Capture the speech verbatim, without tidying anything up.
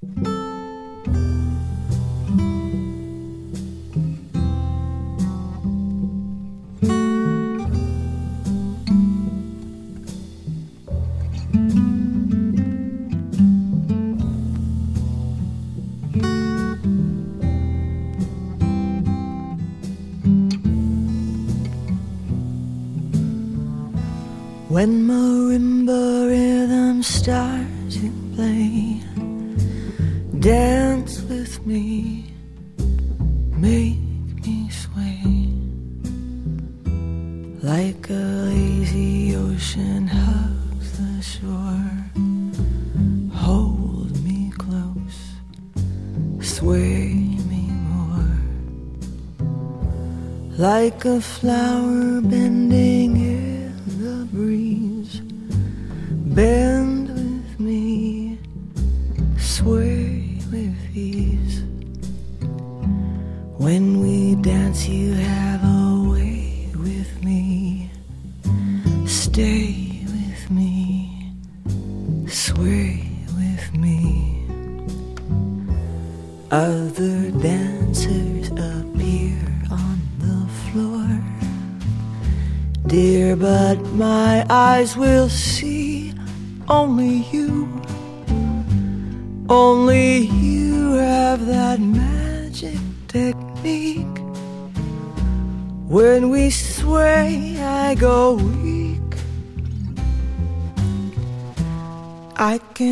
When marimba rhythms start to play, dance with me, make me sway, like a lazy ocean hugs the shore. Hold me close, sway me more, like a flower bending in the breeze. Bend with me, sway with ease. When we dance you have a way with me. Stay with me, sway with me. Other dancers appear on the floor, dear, but my eyes will see only you. Only you have that magic technique. When we sway, I go weak. I can